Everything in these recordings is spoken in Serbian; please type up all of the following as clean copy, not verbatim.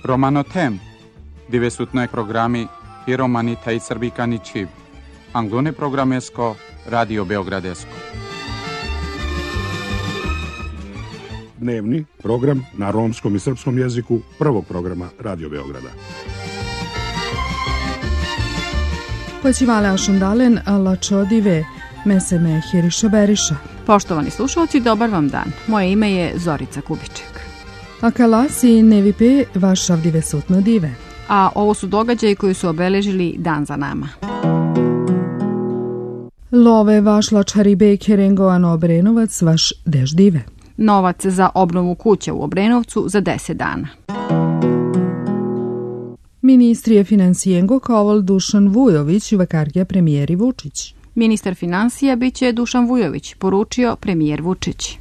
Romanotem, divesutnoj programi i romani taj srbikani čiv. Anglone programesko, Radio Beogradesko. Dnevni program na romskom i srpskom jeziku prvog programa Radio Beograda. Poćivala šundalen alla čodive, meseme hiriša beriša. Poštovani slušalci, dobar vam dan. Moje ime je Zorica Kubiček. A kalasi nevipe vaš avdive sutno dive. A ovo su događaji koji su obeležili dan za nama. Love vaš lačaribe kerengovan Obrenovac vaš deždive. Novac za obnovu kuća u Obrenovcu za 10 dana. Ministrije finansijengo Kovol Dušan Vujović vakarja premijeri Vučić. Ministar financija biće Dušan Vujović, poručio premijer Vučić.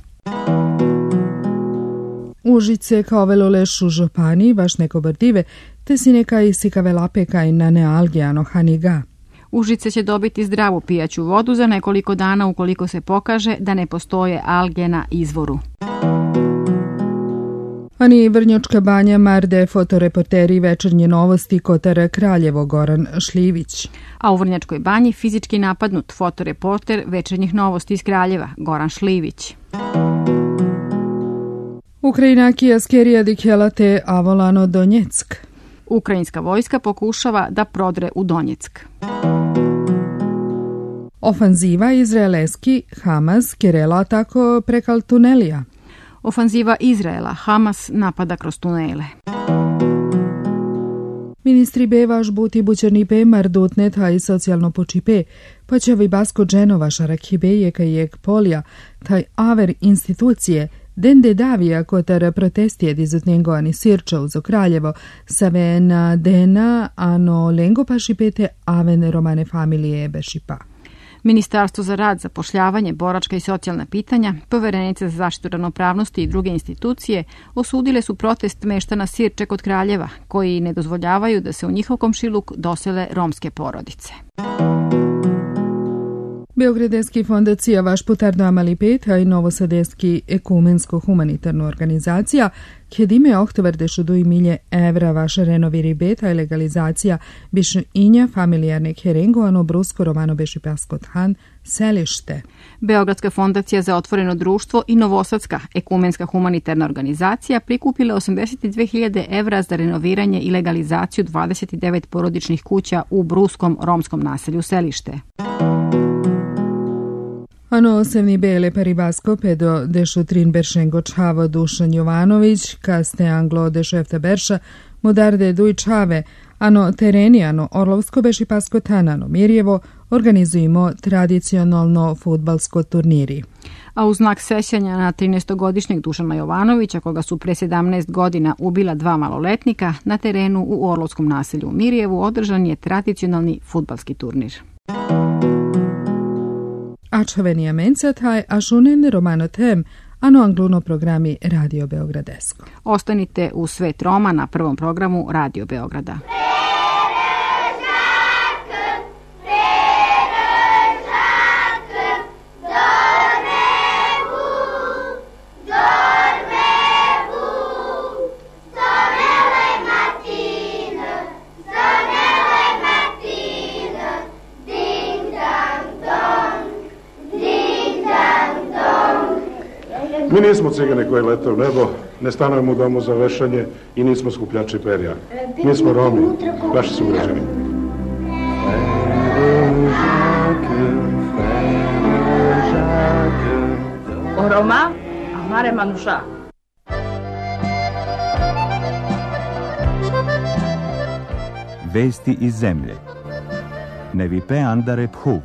Užice Kovelo lešu žopani vaš neko brdive, te si neka isikave lapeka i na nealgijano haniga. Užice će dobiti zdravu pijaću vodu za nekoliko dana ukoliko se pokaže da ne postoje alge na izvoru. Ani Vrnjačka banja Marde, fotoreporteri Večernje novosti Kotara Kraljevo Goran Šljivić. A u Vrnjačkoj banji fizički napadnut fotoreporter Večernjih novosti iz Kraljeva Goran Šljivić. Ukrajinaki askerija dikjelate Avolano Donjeck. Ukrajinska vojska pokušava da prodre u Donjeck. Ofanziva izraelski Hamas kerela tako prekal tunelija. Ofanziva Izraela, Hamas napada kroz tunele. Ministri bevaš buti bućerni mardutnet a i socijalno počipe, pa će vi basko dženova šarakibeje kajeg polja, taj aver institucije, dende davija kotar protestije dizutnjengo ani sirča uzo Kraljevo, savena dena ano lengo pašipete avene romane familije bešipa. Ministarstvo za rad, zapošljavanje, boračka i socijalna pitanja, Poverenica za zaštitu ravnopravnosti i druge institucije osudile su protest meštana Sirče kod Kraljeva, koji ne dozvoljavaju da se u njihov komšiluk dosele romske porodice. Beogradeski fondacija Vaš putardo Amali Peta i Novosadeski ekumensko-humanitarna organizacija kedime oktobar dešudu i milje evra vaša renoviri beta i legalizacija bišu inja familijarne kerengoano brusko romano beši paskot han selište. Beogradska fondacija za otvoreno društvo i Novosadska ekumenska humanitarna organizacija prikupile 82.000 evra za renoviranje i legalizaciju 29 porodičnih kuća u bruskom romskom naselju Selište. Ano osevni bele paribasko pedo dešutrin beršengo čavo Dušan Jovanović, kaste anglo dešefta berša, mudarde duj čave, ano terenijano orlovsko beši pasko tanano Mirjevo, organizujemo tradicionalno fudbalsko turniri. A u znak sećanja na 13-godišnjeg Dušana Jovanovića, koga su pre 17 godina ubila 2 maloletnika, na terenu u orlovskom naselju Mirjevu održan je tradicionalni fudbalski turnir. Ačavenija mencataj, a šunen romanotem, ano angluno programi Radio Beogradesko. Ostanite u Svet Roma na prvom programu Radio Beograda. Mi nismo cigane koji lete u nebo, ne stanujemo u domu za vešanje i nismo skupljači perja. Mi smo Romi, vaši sugrađani. O Roma, amare manuša. Vesti iz zemlje. Nevipe andare phu.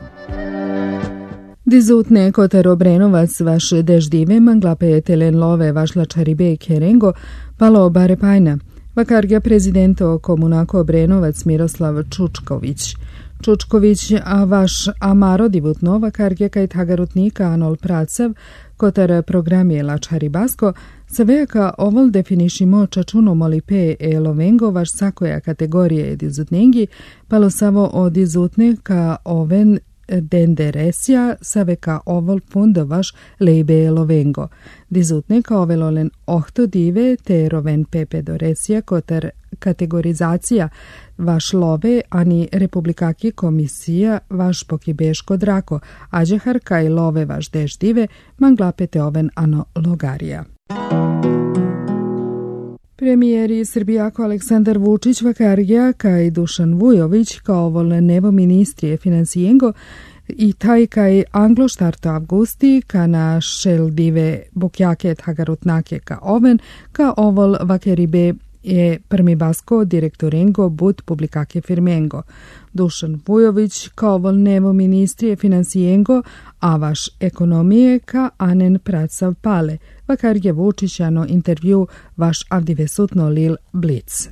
Dizutne Kotar Obrenovac vaš deždive manglape telen love vaš lačaribe kerengo palo bare pajna. Vakarga prezidento komunako Obrenovac Miroslav Čučković. Čučković a vaš amaro divutno vakarga kaj tagarutnika anol pracav Kotar programi lačari basko savejaka ovol definišimo čačuno molipe e lovengo vaš sakoja kategorije dizutnengi palo savo o dizutne ka oven denderesia saveka oval fundovas leibe lovengo. Dizutne kaovelolen ohto dive te roven pepe doresia koter kategorizacija vaš love ani republikaki komisija vaš pokibeško drako, ađehar kaj love vaš deždive manglapete oven ano logarija. Premijeri Srbijako Aleksandar Vučić vakargija kaj Dušan Vujović kao volne nevo ministrije finansijengo i taj kaj Anglo štarto avgusti ka na šel dive bokjake hagarutnake ka oven ka ovol vakeribe je prmi basko direktorengo bud publikake firmengo. Dušan Vujović kao vol nevo ministrije finansijengo, a vaš ekonomije ka anen pracav pale. Vakar je Vučićano intervju vaš avdivesutno lil Blic.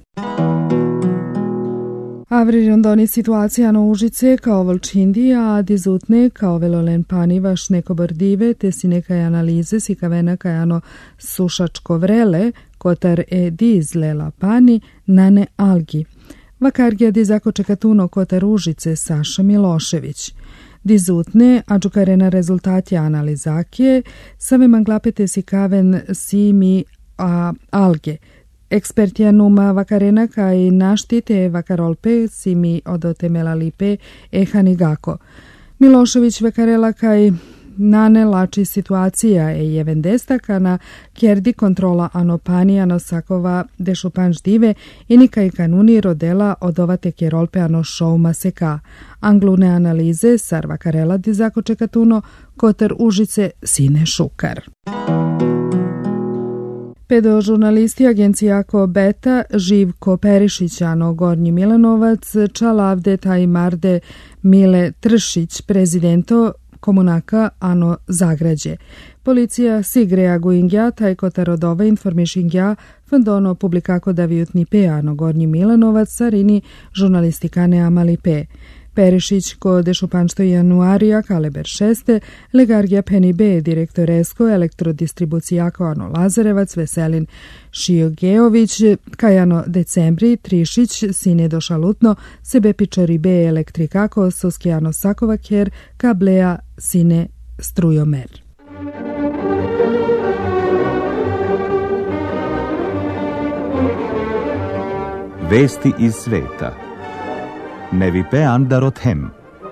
Avri rondoni situacija no Užice kao volčindi, a dizutne kao velolen pani vaš neko bordive, te si nekaj analize si kavena kajano sušačko vrele, kotar e dizlela pani nane algi. Vakargija dizako čekatuno kotar Užice Saša Milošević. Dizutne, ađukare rezultati analizakije, save manglapete si kaven simi alge. Ekspertijanuma vakarena kaj naštite vakarolpe simi odotemelalipe ehanigako. Milošević vakarela kaj nane lači situacija e jevendesta kana kjerdi kontrola anopani anosakova dešupanž dive i nikaj kanuni rodela odovate kjerolpe ano šouma seka. Anglune analize sar vakarela dizako čekatuno koter Užice sine šukar. Pedo žurnalisti agencijako Beta Živko Perišićano Gornji Milanovac čalavde taj marde Mile Tršić prezidento komunaka ano Zagrađe. Policija sigreja guingja taj kotarodove informišingja fondono publikako davijutni pe ano Gornji Milanovac sarini žurnalistikane amalipe. Perišić ko dešupanšto januarija kaleber 6. legargija Penny B direktoresko elektrodistribucijako ano Lazarevac Veselin Šijogeović kajano decembri Trišić sine došalutno sebe pičori B elektrikako soskijano Sakova kjer kablea sine strujomer. Vesti iz sveta. Nevipe andarot hem.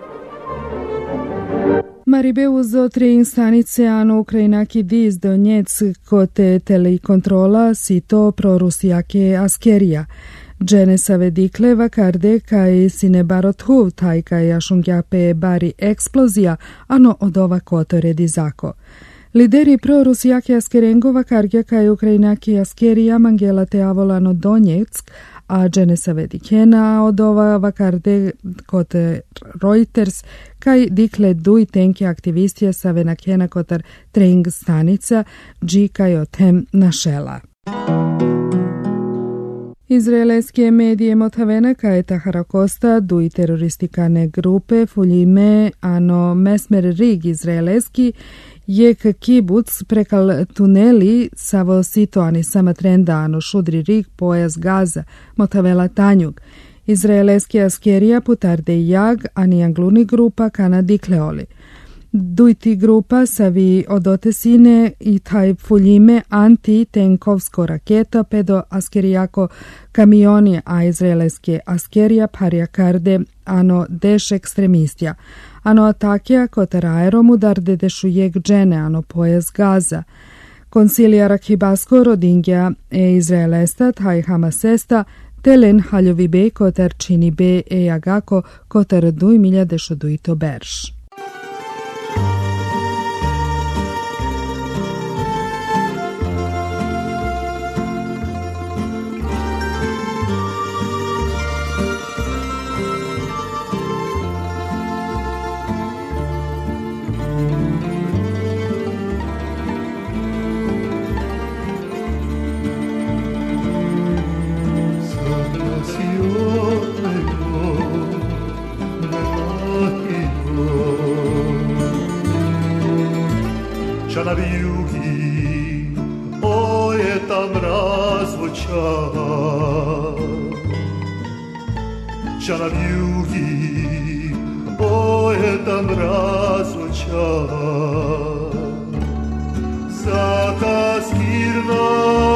Maribe uzo tri instanice ano Ukrajinaki diz do njec kote telekontrola si to prorusijake askerija. Džene save dikle vakarde kaj sine barot huv taj kaj jašungjape bari eksplozija ano odova kotore dizako. Lideri prorusijake askerengo vakargja kaj Ukrajinaki askerija mangela te avolano Donjeck, a džene save dikena odova vakarde kote Reuters kaj dikle duj tenke aktivistije save nakena kotar trening stanica dži kaj o tem našela. Izraelske medije motavena kaj Taharakosta duj teroristikane grupe Fuljime ano Mesmer Rig izraelski jek kibuc prekal tuneli savo situani sama trenda ano šudri Rig pojas Gaza motavela Tanjug. Izraelski askerija putarde jag ani angluni grupa kana dikleoli. Dujti grupa savi odote sine i taj Fuljime anti-tenkovsko raketa pedo askerijako kamioni a izraelske askerija parjakarde ano deš ekstremistja. Ano atakija kotar aeromu darde dešu jeg džene ano pojas Gaza. Konsilija rakhibasko rodingja e izraelesta taj hamasesta telen haljovi be kotar čini be e jagako kotar duj milja dešo dujto berš. Na vijugi oje tam razvoća, na vijugi oje tam razluča Saka skirna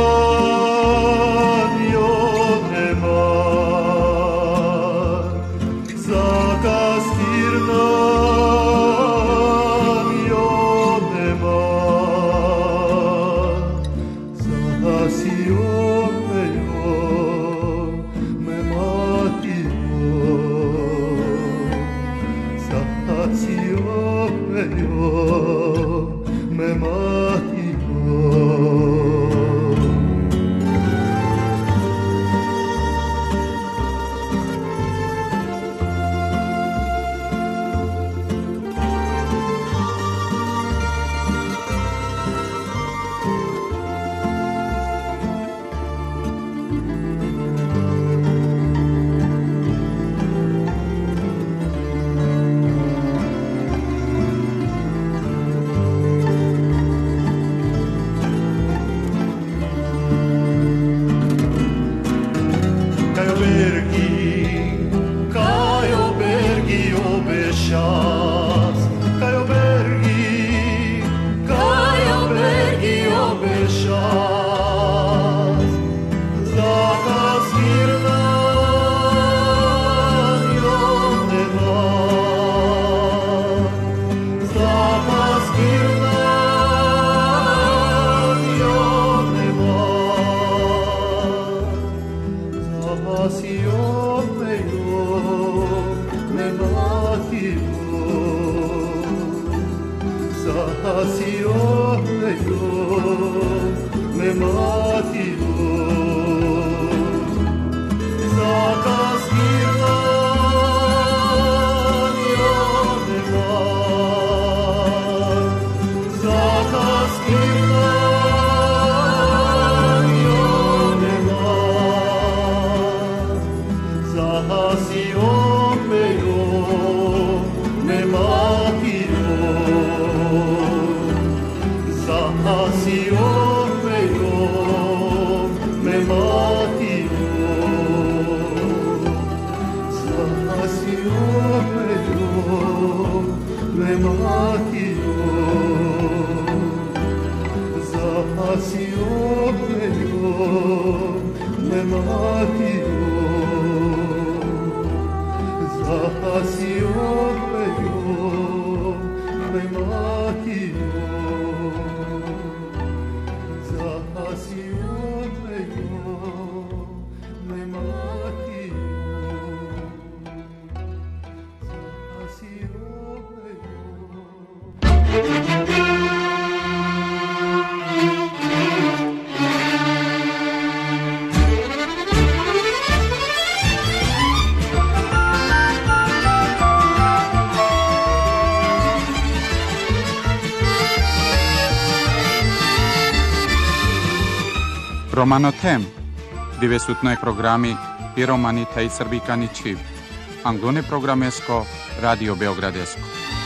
Romano Tem, dove sutno programi i romani taj srbikani čiv. Anglone programesko, Radio Beogradesko.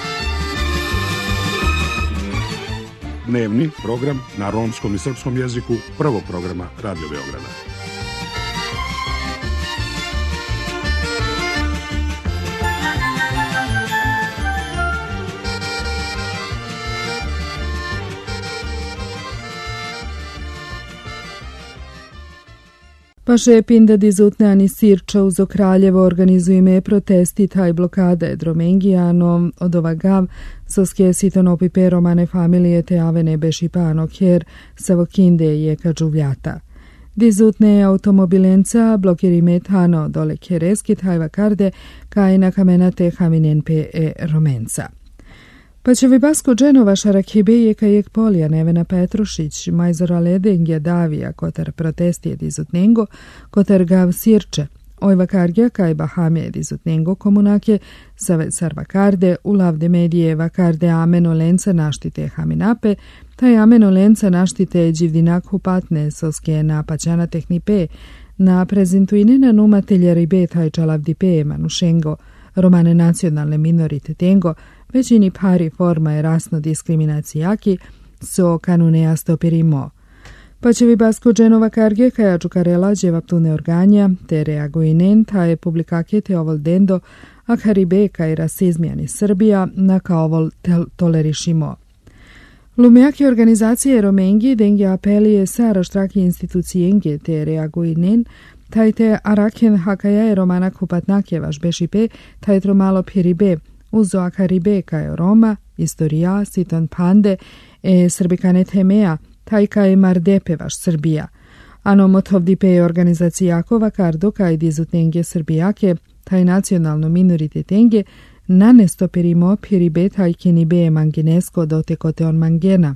Dnevni program na romskom i srpskom jeziku prvog programa Radio Beograda. Paše pinda dizutneani sirča uzo Kraljevo organizujeme protesti taj blokade dromengijanom od ovagav soske sitonopi peromane familije te avene bešipano kjer savokinde je kađuvljata. Dizutne automobilenca blokiri metano dole kjereski tajva karde kaj na kamenate haminenpe romenca. Pa će vibasko dženova šarakhibeje kajek polja Nevena Petrušić, majzora ledengja davija kotar protestije dizutnengo, kotar gav sirče, ojva kargja kaj bahamje dizutnengo komunake, save sarvakarde, ulavde medije vakarde ameno lenca naštite haminape, taj ameno lenca naštite dživdinak hupatne soske na paćana tehnipe, na prezentuine na numatelje ribe taj čalavdipe manušengo, romane nacionalne minoritetengo, većini pari forma je rasno diskriminacijaki, so kanunea stopirimo. Pa će vibasko dženova karge kaja čukarela dževaptune organja, te reaguinen ta je publikake te ovoldendo a Karibeka i rasizmijani Srbija na kaovol tolerišimo. Lumeaki organizacije Romengi denge apelije sa štraki institucijenge te reaguinen, tajte araken hakaja romana kupatnake vaš bešipe, tajtro malo piribe, uzo a Karibeka je Roma, istorija, siton pande, srbikane temea, tajka je mardepe vaš Srbija. Ano motovdipe organizacijako vakardo kaj dizutenge Srbijake, taj nacionalno minoritetenge, nanestoperimo piribe tajkini be manginesko dotekote on mangena.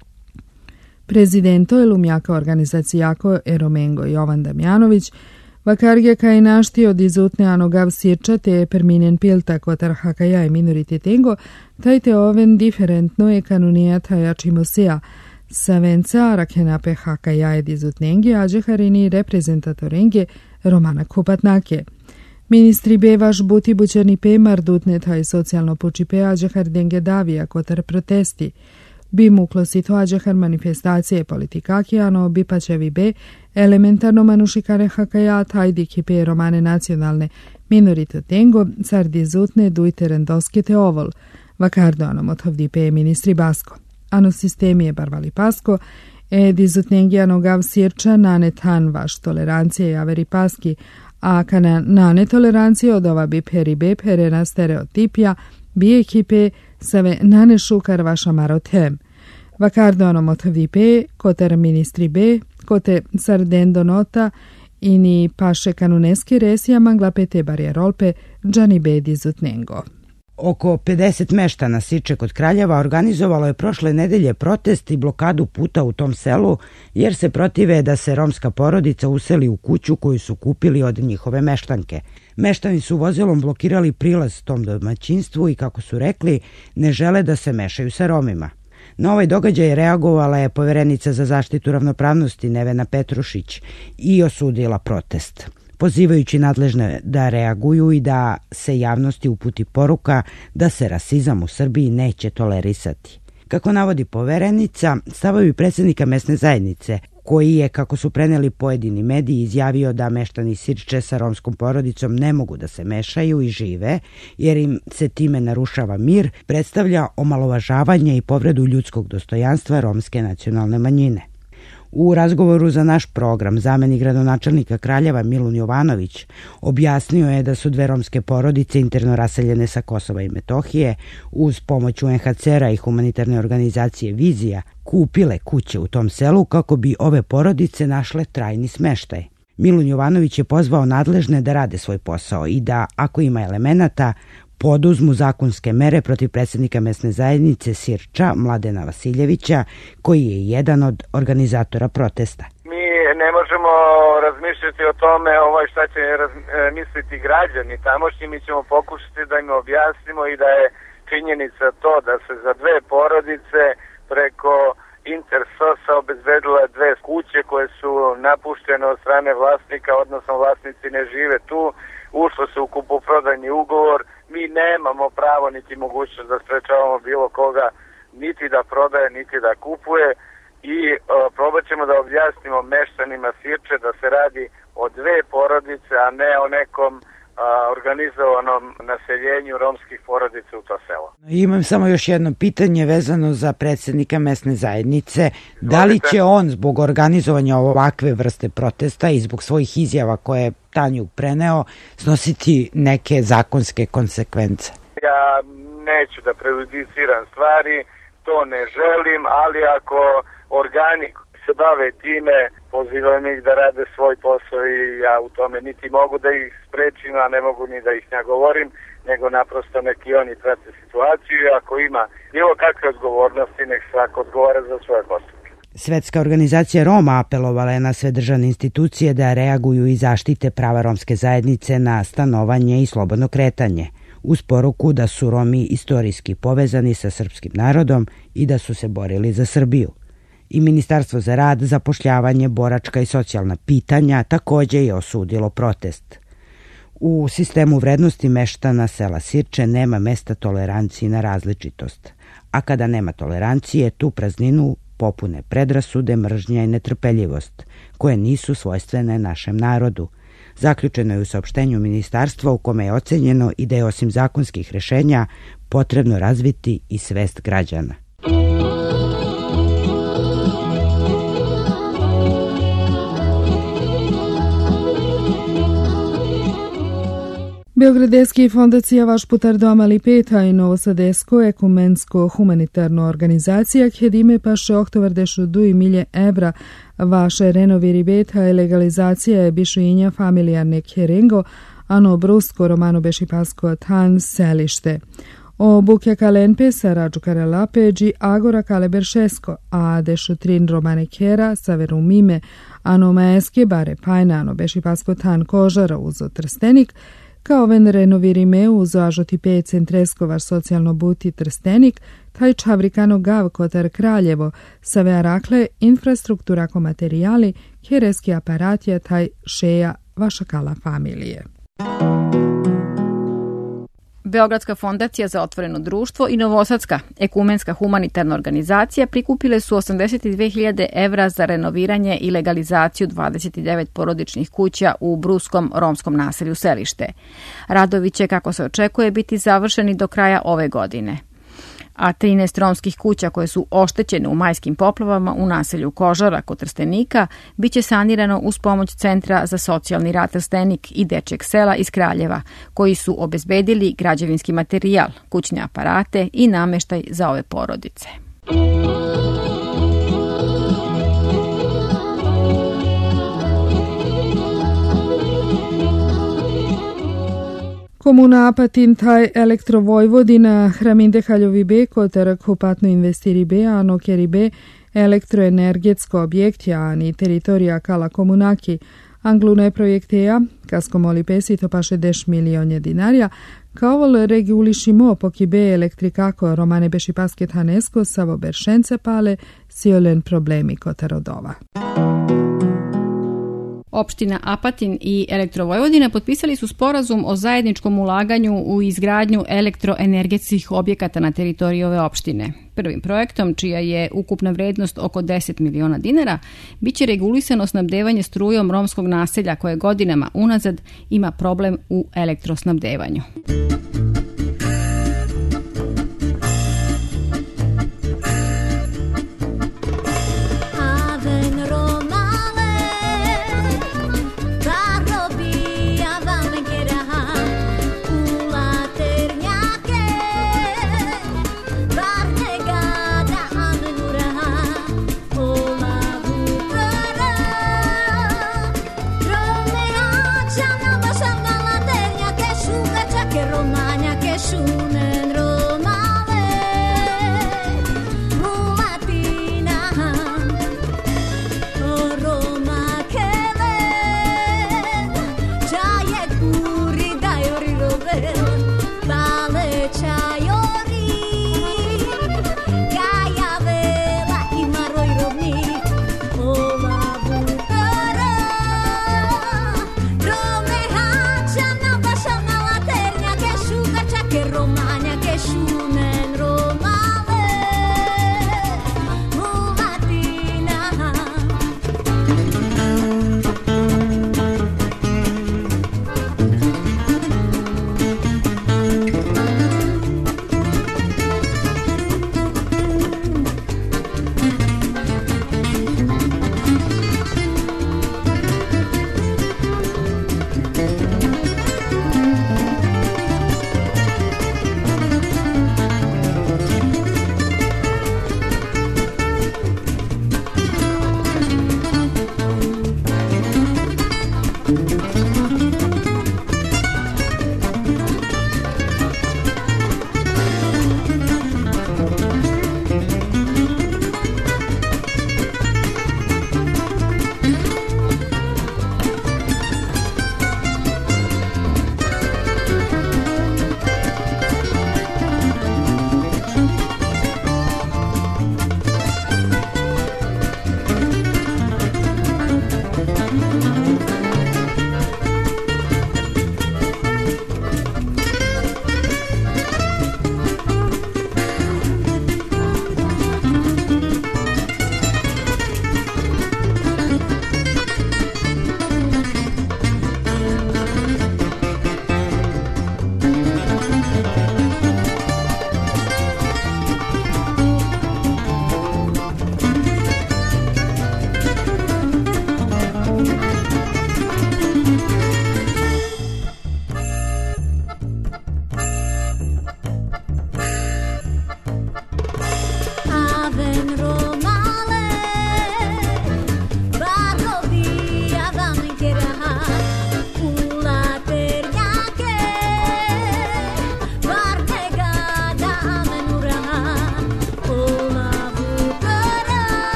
Prezidento je Lumjaka organizacijako Eromengo Jovan Damjanović, vakarge kaj naštio dizutne anogav sirča te perminen pilta kotar hakaja i minoritetengo, tajte oven diferentno je kanunija tajačimo sea, savenca rakenape hakaja je dizutnenge, ađe harini reprezentatorenge Romana Kupatnake. Ministri be vaš buti bućani pe mardutne taj socijalno počipe ađehar denge davija kotar protesti. Bi muklo sito ađehar manifestacije politikaki, ano bi pačevi be elementarno manušikare hakaja taj diki pe romane nacionalne minoritetengo car dizutne dujte rendoske te ovol. Vakardo ano motovdi pe ministri basko. Ano sistemi je barvali pasko, dizutnengi ano gav sirča nanetan vaš tolerancije javeri paski, a kana na netoleranciju od ova bi peribe perena stereotipija bi ekipe save nane šukar vaša marotem. Vakardo ono motavipe, koter ministri be, kote sardendo nota ini paše kanuneski resija manglapete barjerolpe džani be dizutnengo. Oko 50 meštana Siče kod Kraljeva organizovalo je prošle nedelje protest i blokadu puta u tom selu jer se protive da se romska porodica useli u kuću koju su kupili od njihove meštanke. Meštani su vozilom blokirali prilaz tom domaćinstvu i, kako su rekli, ne žele da se mešaju sa Romima. Na ovaj događaj reagovala je Poverenica za zaštitu ravnopravnosti Nevena Petrušić i osudila protest, pozivajući nadležne da reaguju i da se javnosti uputi poruka da se rasizam u Srbiji neće tolerisati. Kako navodi Poverenica, stavovi predsjednika mesne zajednice, koji je, kako su preneli pojedini mediji, izjavio da meštani Sirče sa romskom porodicom ne mogu da se mešaju i žive, jer im se time narušava mir, predstavlja omalovažavanje i povredu ljudskog dostojanstva romske nacionalne manjine. U razgovoru za naš program zamenik gradonačelnika Kraljeva Milun Jovanović objasnio je da su dve romske porodice interno raseljene sa Kosova i Metohije uz pomoć UNHCR-a i humanitarne organizacije Vizija kupile kuće u tom selu kako bi ove porodice našle trajni smeštaj. Milun Jovanović je pozvao nadležne da rade svoj posao i da, ako ima elemenata, poduzmu zakonske mere protiv predsjednika mesne zajednice Sirča Mladena Vasiljevića, koji je jedan od organizatora protesta. Mi ne možemo razmišljati o tome šta će misliti građani tamošnji. Mi ćemo pokušati da im objasnimo i da je činjenica to da se za dve porodice preko Intersosa obezbedila dve kuće koje su napuštene od strane vlasnika, odnosno vlasnici ne žive tu. Ušlo se u kupoprodajni ugovor. Mi nemamo pravo niti mogućnost da sprečavamo bilo koga niti da prodaje, niti da kupuje i probat ćemo da objasnimo meštanima Sirče da se radi o dve porodice, a ne o nekom organizovanom naseljenju romskih porodica u to selo. Imam samo još jedno pitanje vezano za predsjednika mesne zajednice. Da li će on zbog organizovanja ovakve vrste protesta i zbog svojih izjava koje je Tanjug preneo snositi neke zakonske konsekvence? Ja neću da prejudiciram stvari, to ne želim, ali ako organi se bave time, pozivam ih da rade svoj posao i ja u tome niti mogu da ih sprečim, a ne mogu ni da ih nagovorim, nego naprosto neki oni prate situaciju i ako ima bilo kakve odgovornosti, nek svako odgovara za svoje postupke. Svetska organizacija Roma apelovala je na sve državne institucije da reaguju i zaštite prava romske zajednice na stanovanje i slobodno kretanje, uz poruku da su Romi istorijski povezani sa srpskim narodom i da su se borili za Srbiju. I Ministarstvo za rad, zapošljavanje, boračka i socijalna pitanja također je osudilo protest. U sistemu vrednosti meštana sela Sirče nema mesta toleranciji na različitost, a kada nema tolerancije, tu prazninu popune predrasude, mržnja i netrpeljivost, koje nisu svojstvene našem narodu. zaključeno je u saopštenju ministarstva u kome je ocenjeno i da je osim zakonskih rešenja potrebno razviti i svest građana. Beogradski fondacija Vašputar Doma Lipeta i Novosadesko ekumensko humanitarno organizacija Kjedime paše oktovardešu 2 milje evra vaše renovi beta i legalizacija je bišuinja familijarne Kjerengo, ano brusko romano bešipasko tan selište. O buke kalenpe sa rađu karelapeđi agora kaleberšesko, a dešutrin romane kjera sa verumime, ano maeske bare pajnano bešipasko tan kožara uzo trstenik, kao ven renovirime uzo ažoti 5 centreskovar socijalno buti trstenik, taj čavrikano gav kotar Kraljevo, sa vearakle infrastruktura ko materijali, kjereski aparatija taj šeja vašakala familije. Beogradska fondacija za otvoreno društvo i Novosadska ekumenska humanitarna organizacija prikupile su 82.000 evra za renoviranje i legalizaciju 29 porodičnih kuća u bruskom romskom naselju Selište. Radovi će, kako se očekuje, biti završeni do kraja ove godine. A 13 romskih kuća koje su oštećene u majskim poplavama u naselju Kožara kod Trstenika biće sanirano uz pomoć Centra za socijalni rad Trstenik i Dečjeg sela iz Kraljeva, koji su obezbedili građevinski materijal, kućne aparate i nameštaj za ove porodice. Komuna Apatin taj Elektrovojvodina Hraminde Haljovi be kotar kupatno investiri be ano keri be elektroenergetsko objektja ani teritorija kala komunaki anglune projekteja kaskomoli pesito paše 10 milionje dinarja kao vol regulišimo poki be elektrikako romane bešipaske tanesko savo beršence pale siolen problemi kotarodova. Opština Apatin i Elektrovojvodina potpisali su sporazum o zajedničkom ulaganju u izgradnju elektroenergetskih objekata na teritoriji ove opštine. Prvim projektom, čija je ukupna vrednost oko 10 miliona dinara, biće regulisano snabdevanje strujom romskog naselja koje godinama unazad ima problem u elektrosnabdevanju. Romagna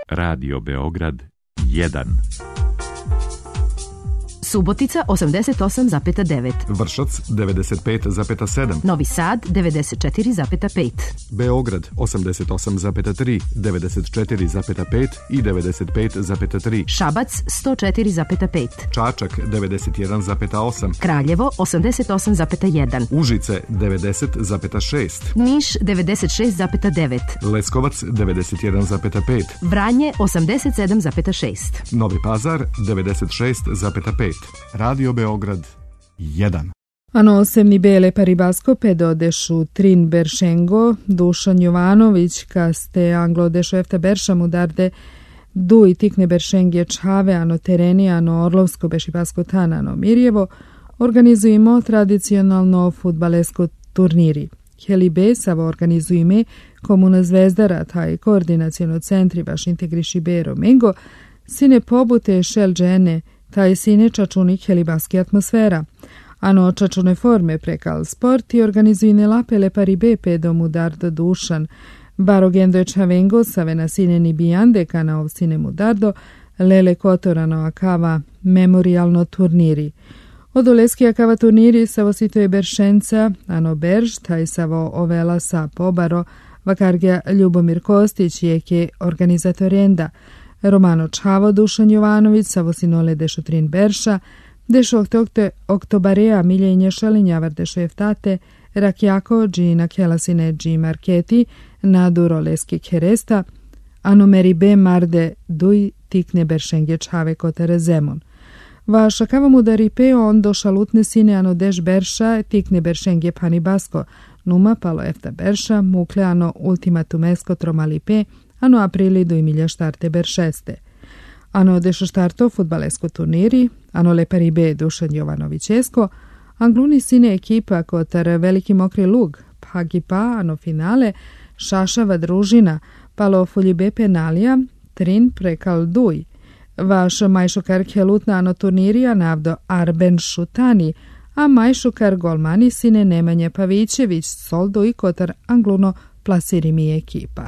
Radio Beograd 1. Subotica 88,9. Vršac 95,7. Novi Sad 94,5. Beograd 88,3, 94,5 i 95,3. Šabac 104,5. Čačak 91,8. Kraljevo 88,1. Užice 90,6. Niš 96,9. Leskovac 91,5. Vranje 87,6. Novi Pazar 96,5. Radio Beograd 1. Ano osemni bele paribasko pedodešu Trin Beršengo, Dušan Jovanović, kaste anglo dešo efta Berša mudarde, du i tikne Beršengje Čave, ano tereni, ano Orlovsko bešibasko tan, ano Mirjevo, organizujemo tradicionalno futbalesko turniri. Helibe savo organizujeme Komuna Zvezdara, taj koordinacijono centri vaš integriši Bero Mengo, sine pobute šel džene, taj sine čačunik helibaski atmosfera. Ano čačune forme prekal sport i organizujne lapele paribe pedo mudardo Dušan. Barogendo je čavengo savena sine ni bijande kana ov sine mudardo, lele kotorano akava memorialno turniri. Od oleski akava turniri savo sito je Beršenca, ano Berž, taj savo ovela sa pobaro, vakargja Ljubomir Kostić, jeke organizatorenda. Romano Čavo, Dušan Jovanović, savo sinole dešo Trin Berša, dešo oktobarea miljenje šalinjavar dešo jeftate, Rakjako, Džina Kelasine, Dži Marketi, Naduro Leski Keresta, Anomeri B. Marde, Duj, Tikne Beršengje Čave Kotere Zemun. Vaša kava mudari peo ondo šalutne sine ano deš Berša, Tikne Beršengje Pani Basko, Numa palo efta Berša, Mukle ano ultimatumesko tromali pe, ano aprili do imilja štarte Beršeste. Ano dešo štarto futbalesko turniri, ano le paribe Dušan Jovanovićesko, angluni sine ekipa kotar Veliki Mokri Lug, Pagipa, ano finale, Šašava družina, palo fuljibe penalija, Trin prekal Duj. Vaš majšokar kelutna ano turnirija navdo Arben Šutani, a majšokar golmani sine Nemanje Pavićević, Soldo i kotar angluno plasirimi ekipa.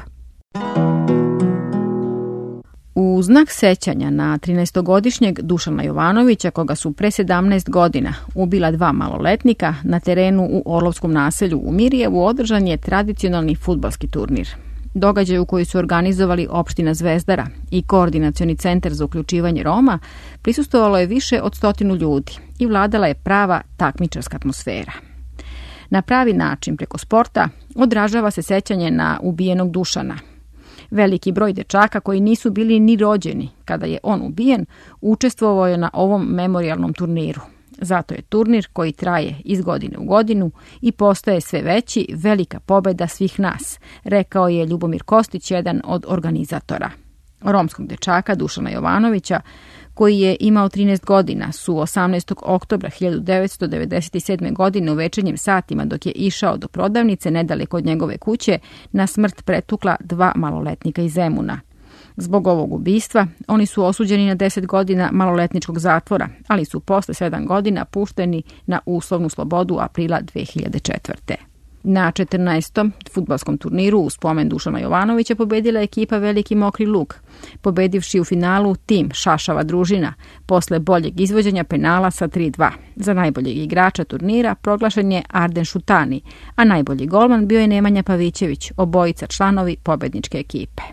U znak sećanja na 13-godišnjeg Dušana Jovanovića, koga su pre 17 godina ubila dva maloletnika, na terenu u Orlovskom naselju u Mirjevu održan je tradicionalni fudbalski turnir. Događaj u koji su organizovali opština Zvezdara i koordinacioni centar za uključivanje Roma prisustvovalo je više od 100 ljudi i vladala je prava takmičarska atmosfera. Na pravi način preko sporta odražava se sećanje na ubijenog Dušana. Veliki broj dečaka koji nisu bili ni rođeni kada je on ubijen učestvovao je na ovom memorialnom turniru. Zato je turnir koji traje iz godine u godinu i postaje sve veći velika pobeda svih nas, rekao je Ljubomir Kostić, jedan od organizatora. Romskog dečaka Dušana Jovanovića, koji je imao 13 godina, su 18. oktobra 1997. godine u večernjim satima, dok je išao do prodavnice nedaleko od njegove kuće, na smrt pretukla dva maloletnika iz Zemuna. Zbog ovog ubistva oni su osuđeni na 10 godina maloletničkog zatvora, ali su posle 7 godina pušteni na uslovnu slobodu aprila 2004. Na 14. fudbalskom turniru u spomen Dušana Jovanovića pobedila ekipa Veliki Mokri Lug, pobedivši u finalu tim Šašava družina posle boljeg izvođenja penala sa 3:2. Za najboljeg igrača turnira proglašen je Arden Šutani, a najbolji golman bio je Nemanja Pavićević, obojica članovi pobedničke ekipe.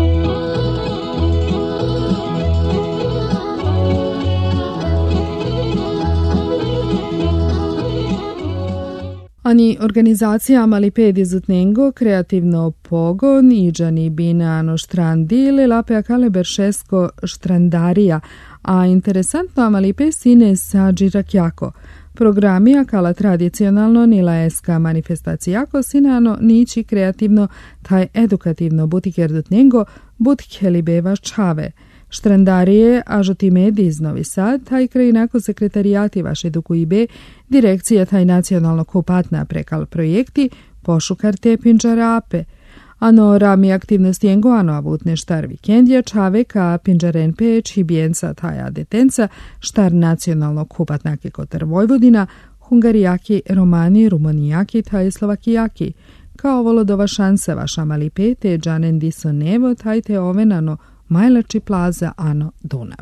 Ani organizacija Malipedi Zutnengo, kreativno pogon, iđani bina ano štrandi, le lape akale beršesko štrandarija, a interesantno Amalipe sine sađi rakjako. Programi akala tradicionalno nilaeska manifestacijako sinano nići kreativno taj edukativno butiker Zutnengo butkhelibeva čave. Štrandarije ažoti mediji iz Novi Sad, taj krajinako sekretarijati vaše Dukuibe, direkcija taj nacionalno kupatna prekal projekti, pošukar te pinđarape. Ano rami aktivnosti engo ano avutne štar vikendja čave ka pinđaren peč hibijenca taja detenca štar nacionalno kupatnake kotar Vojvodina, hungarijaki, romani, rumunijaki taj slovakijaki. Kao volodova šansa vaša Malipe te džanen diso nevo taj te ovenano Majlači plaza Ano Dunav.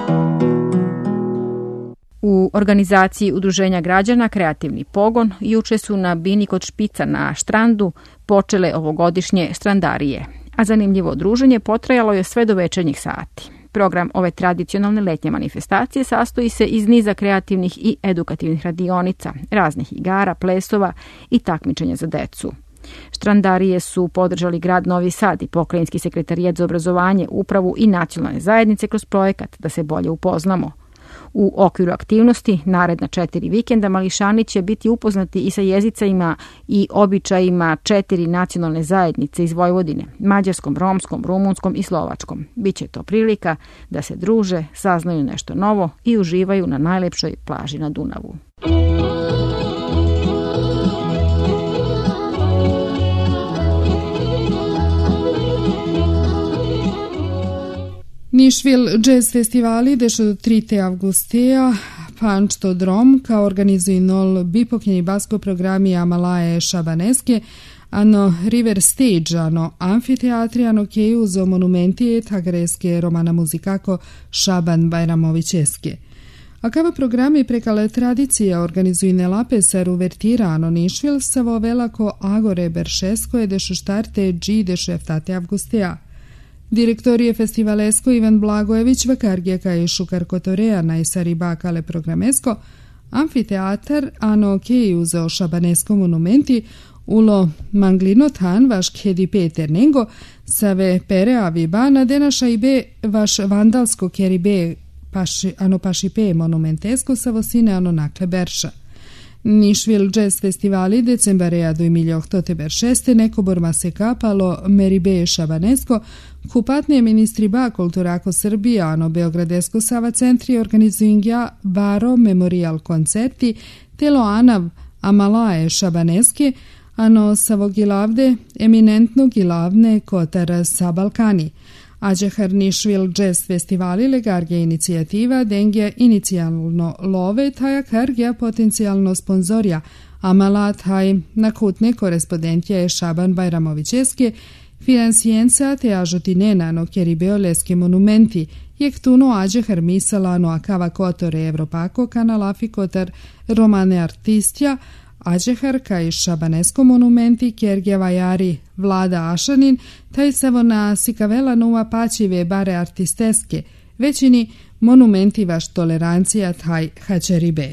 U organizaciji Udruženja građana Kreativni pogon juče su na bini kod Špica na Štrandu počele ovogodišnje Štrandarije, a zanimljivo druženje potrajalo je sve do večernjih sati. Program ove tradicionalne letnje manifestacije sastoji se iz niza kreativnih i edukativnih radionica, raznih igara, plesova i takmičenja za decu. Štrandarije su podržali grad Novi Sad i Pokrajinski sekretarijat za obrazovanje, upravu i nacionalne zajednice kroz projekat Da se bolje upoznamo. U okviru aktivnosti naredna 4 vikenda mališani će biti upoznati i sa jezicima i običajima 4 nacionalne zajednice iz Vojvodine, mađarskom, romskom, rumunskom i slovačkom. Biće to prilika da se druže, saznaju nešto novo i uživaju na najlepšoj plaži na Dunavu. Nišvil jazz festivali dešo do 3. avgusteja, Pančto Drom, kao organizuju nol bipoknjeni basko programi Amalaje Šabaneske, ano River Stage, ano amfiteatri, ano keju zo monumenti tagareske romana muzikako Šaban Bajramovićeske. A kava programi prekale tradicije organizuju nelape ser uvertira ano Nišvil, savo velako Agore Beršesko je dešo štarte G dešo 7. avgusteja. Direktorije festivalesko Ivan Blagojević vakargijaka i Šukar Kotoreja najsari bakale programesko, amfiteatar ano keju za Šabanesko monumenti ulo manglinotan vaš khedi Peter Nengo save pere avibana denaša ibe vaš vandalsko keribe pašipe monumentesko savosine ano nakle berša. Nišvil jazz festivali decembarea 2006 neko borma se kapalo Meribe Šabanesko, kupatne ministri ba kulturako Srbija, ano Beogradesko Sava centri organizuingja Varo memorial koncerti, telo Anav Amalaje Šabaneske, ano Savogilavde eminentno gilavne Kotara sa Balkani. Ađehar Nišvil jazz festivali legargja inicijativa dengja inicijalno love taja kargja potencijalno sponzorja Amala taj nakutne korespondentja je Šaban Bajramovićeske finansijenca te ažotinena no keribeoleske monumenti jektuno ađehar misalano akava kotore Evropako kanalafi kotar romane artistja Ađehar kaj Šabanesko monumenti kergja vajari Vlada Ašanin taj savo na sikavela nuva pačive bare artisteske većini monumenti vaš tolerancija taj hačeribe.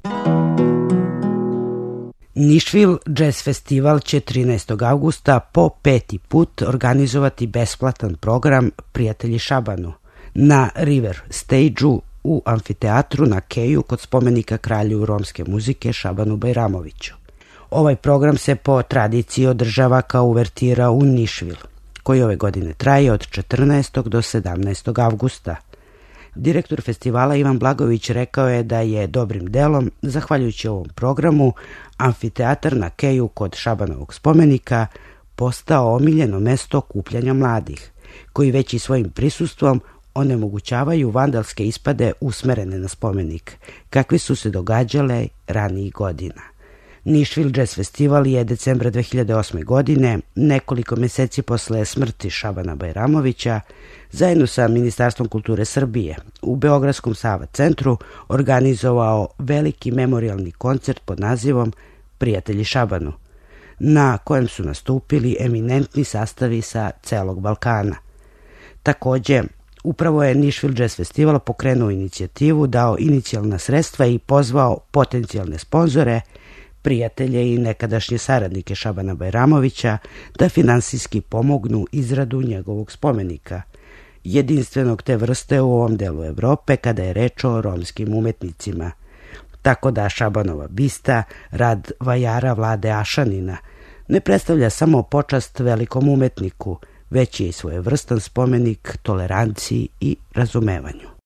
Nišvil Jazz Festival će 13. avgusta po 5. put organizovati besplatan program Prijatelji Šabanu na River Stage-u u amfiteatru na Keju kod spomenika kralju romske muzike Šabanu Bajramoviću. Ovaj program se po tradiciji održava kao uvertira u Nišvil, koji ove godine traje od 14. do 17. avgusta. Direktor festivala Ivan Blagojević rekao je da je dobrim delom, zahvaljujući ovom programu, amfiteatar na Keju kod Šabanovog spomenika postao omiljeno mesto okupljanja mladih, koji već i svojim prisustvom onemogućavaju vandalske ispade usmerene na spomenik, kakvi su se događale ranijih godina. Nišvil Jazz Festival je decembra 2008. godine, nekoliko meseci posle smrti Šabana Bajramovića, zajedno sa Ministarstvom kulture Srbije u Beogradskom Sava centru organizovao veliki memorialni koncert pod nazivom Prijatelji Šabanu, na kojem su nastupili eminentni sastavi sa celog Balkana. Takođe, upravo je Nišvil Jazz Festival pokrenuo inicijativu, dao inicijalna sredstva i pozvao potencijalne sponzore, prijatelje i nekadašnje saradnike Šabana Bajramovića da finansijski pomognu izradu njegovog spomenika, jedinstvenog te vrste u ovom delu Evrope kada je reč o romskim umetnicima. Tako da Šabanova bista, rad vajara Vlade Ašanina, ne predstavlja samo počast velikom umetniku, već je i svojevrstan spomenik toleranciji i razumevanju.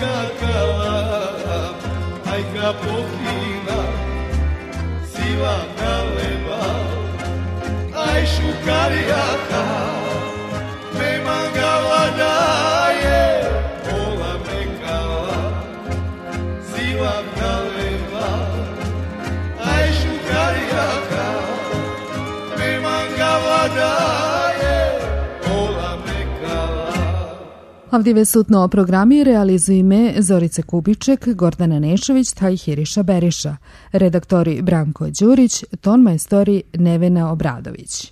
kala, ajka pohina, siva galeba, aj šukarijaka, me mangala daje, pola mekala, siva galeba, aj šukarijaka, me mangala daje, pola mekala. Avdive sutno programi realizuju me Zorice Kubiček, Gordana Nešović, taj Hiriša Beriša, redaktori Branko Đurić, ton majstori Nevena Obradović.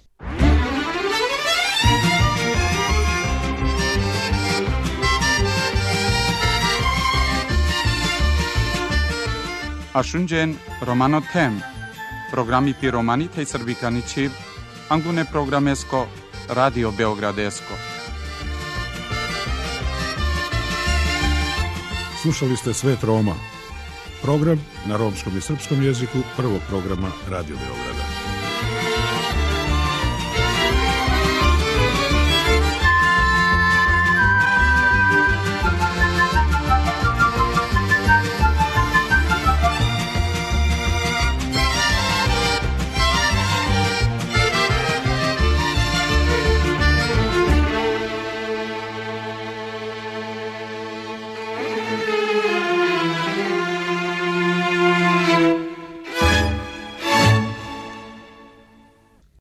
Ashunjen Romano Tem, programi pi Romani tej Srbikani Čib, angune programesko, Radio Beogradesko. Slušali ste Svet Roma, program na romskom i srpskom jeziku prvog programa Radio Beograda.